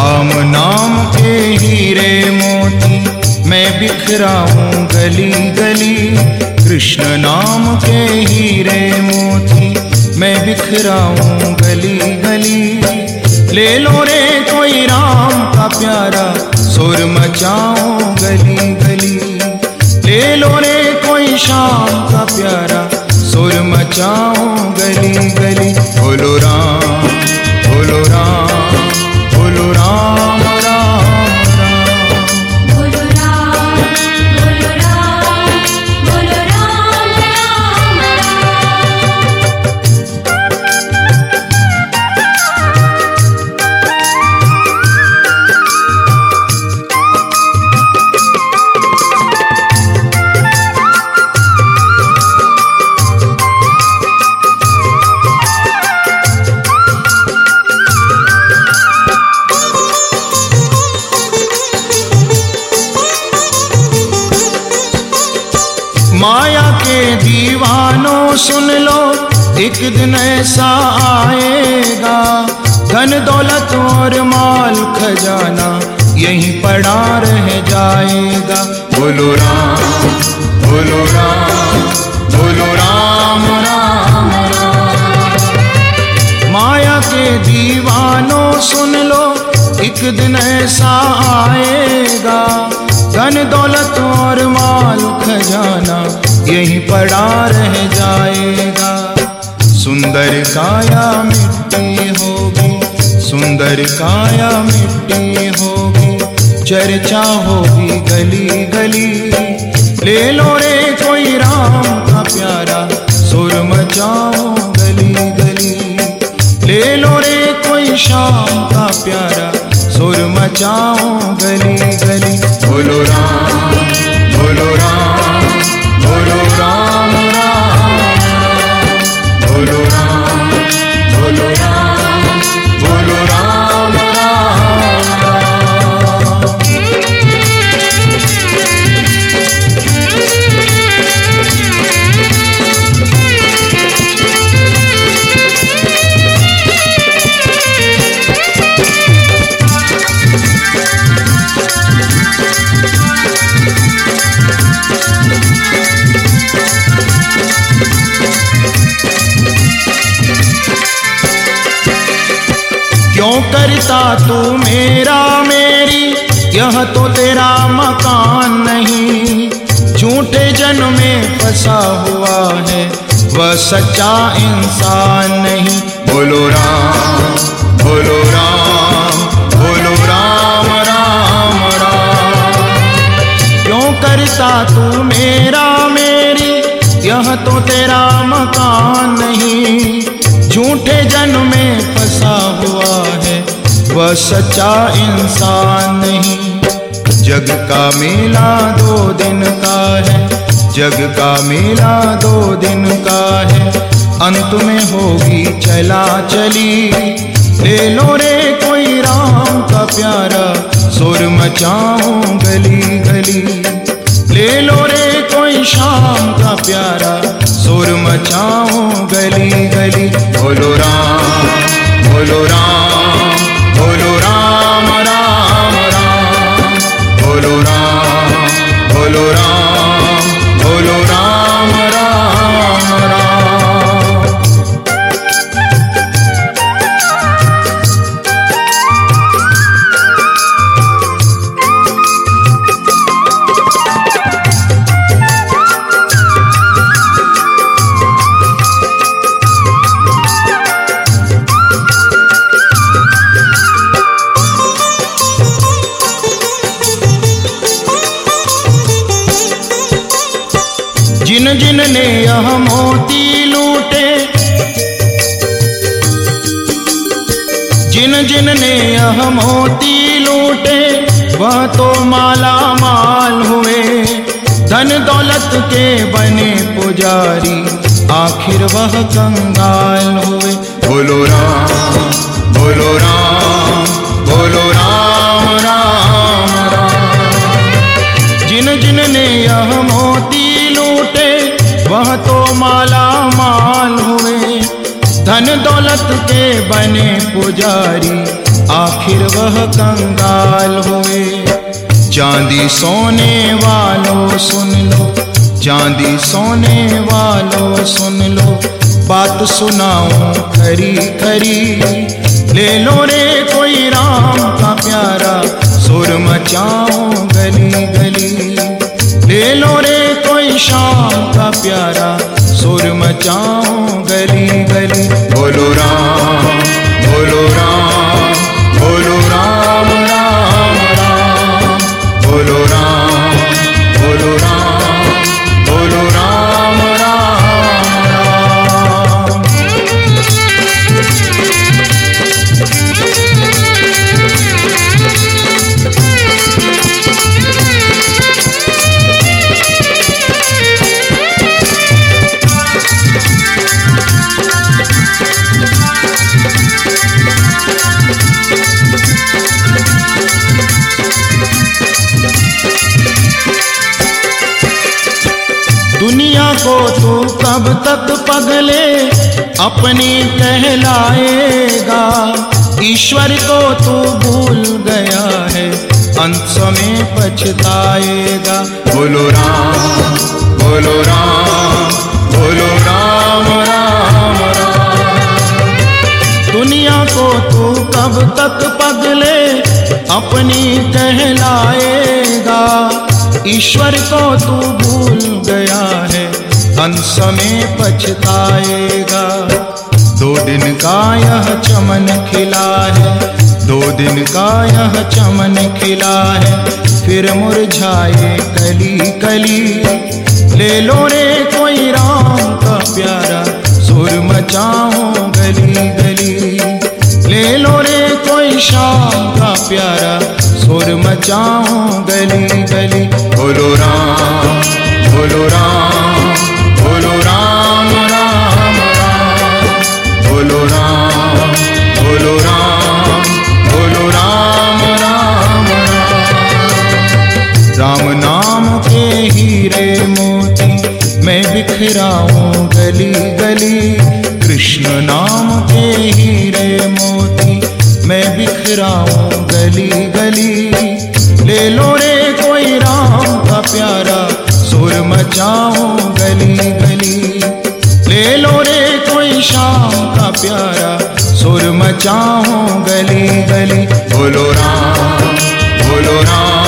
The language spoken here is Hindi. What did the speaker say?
राम नाम के हीरे मोती मैं बिखराऊं गली गली। कृष्ण नाम के हीरे मोती मैं बिखराऊं गली गली। ले लो रे कोई राम का प्यारा सुर मचाऊं गली गली। ले लो रे कोई श्याम का प्यारा सुर मचाऊं गली गली। बोलो राम बोलो राम बोलो राम राम राम। बोलो राम बोलो राम बोलो राम राम माया के दीवानों सुन लो, एक दिन ऐसा आएगा, धन दौलत और माल खजाना यहीं पड़ा रह जाएगा। बोलो राम बोलो राम बोलो राम राम राम। माया के दीवानों सुन लो, एक दिन ऐसा आएगा, धन दौलत और माल खजाना यहीं पड़ा रह जाएगा। सुंदर काया मिट्टी होगी, सुंदर काया मिट्टी होगी, चर्चा होगी गली गली। ले लो रे कोई राम का प्यारा सुर मचाओ गली गली। ले लो रे कोई श्याम का प्यारा सुर मचाओ गली गली। बोलो राम बोलो राम बोलो राम राम। बोलो राम बोलो राम बोलो राम राम राम। क्यों करता तू मेरा मेरी, यह तो तेरा मकान नहीं। झूठे जन्म में फंसा हुआ है, वह सच्चा इंसान नहीं। बोलो राम बोलो राम बोलो राम राम राम। क्यों करता तू मेरा मेरी, यह तो तेरा मकान नहीं। झूठे जन्म में फंसा हुआ है, वह सच्चा इंसान नहीं। जग का मेला 2 दिन का है, जग का मेला 2 दिन का है, अंत में होगी चला चली। ले लो रे कोई राम का प्यारा सुर मचाओ गली गली। ले लो रे कोई श्याम का प्यारा सुर मचाओ गली गली। बोलो राम बोलो राम बोलो राम राम राम। बोलो राम बोलो राम बोलो राम राम राम। जिन जिन ने यह मोती लूटे, जिन जिन ने यह मोती लूटे, वह तो माला माल हुए। धन दौलत के बने पुजारी, आखिर वह कंगाल हुए। बोलो राम बोलो राम बोलो राम राम राम। जिन जिन ने यह मोती लूटे, वह तो माला माल हुए। धन दौलत के बने पुजारी, आखिर वह कंगाल हुए। चांदी सोने वालों सुन लो, चांदी सोने वालों सुन लो, बात सुनाऊं खरी खरी। ले लो रे कोई राम का प्यारा, सुर मचाऊं गली गली। ले लो रे कोई श्याम का प्यारा, सुर मचाऊं गली गली। बोलो राम बोलो राम बोलो राम राम राम। बोलो राम बोलो राम बोलो राम राम राम। दुनिया को तू कब तक पगले अपनी कहलाएगा। ईश्वर को तू भूल गया है, अंत समय पछताएगा। बोलो राम बोलो राम बोलो राम राम राम। दुनिया को तू कब तक पगले अपनी कहलाएगा। ईश्वर को तू भूल गया है, अंत समय पछताएगा। 2 दिन का यह चमन खिला है, 2 दिन का यह चमन खिला है, फिर मुरझाए कली कली। ले लो रे कोई राम का प्यारा, सुर मचाऊं गली गली। ले लो रे कोई श्याम का प्यारा, सुर मचाऊं गली गली। बोलो राम बोलो राम बोलो राम राम राम। बोलो राम बोलो राम बोलो राम राम राम। राम नाम के हीरे मोती मैं बिखराऊं गली गली। कृष्ण नाम के हीरे मोती मैं बिखराऊं गली गली। ले लो रे कोई राम का प्यारा, सुर मचाऊं गली गली। ले लो रे कोई श्याम का प्यारा, सुर मचाऊं गली गली। बोलो राम बोलो राम